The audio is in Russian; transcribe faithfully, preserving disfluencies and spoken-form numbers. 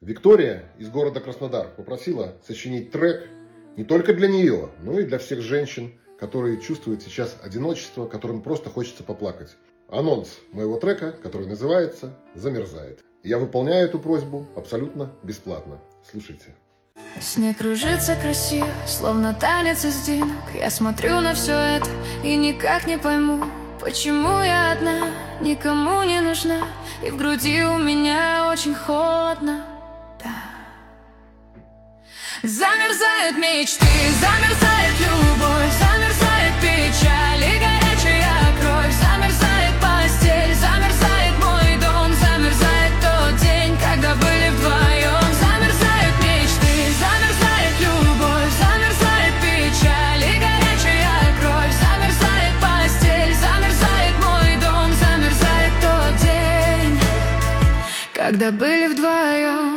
Виктория из города Краснодар попросила сочинить трек не только для нее, но и для всех женщин, которые чувствуют сейчас одиночество, которым просто хочется поплакать. Анонс моего трека, который называется «Замерзает». Я выполняю эту просьбу абсолютно бесплатно. Слушайте. Снег кружится красиво, словно танец из динок. Я смотрю на все это и никак не пойму, почему я одна, никому не нужна, и в груди у меня очень холодно. Замерзают мечты, замерзает любовь, замерзает печаль и горячая кровь, замерзает постель, замерзает мой дом, замерзает тот день, когда были вдвоем. Замерзают мечты, замерзает любовь, замерзает печаль и горячая кровь, замерзает постель, замерзает мой дом, замерзает тот день, когда были вдвоем.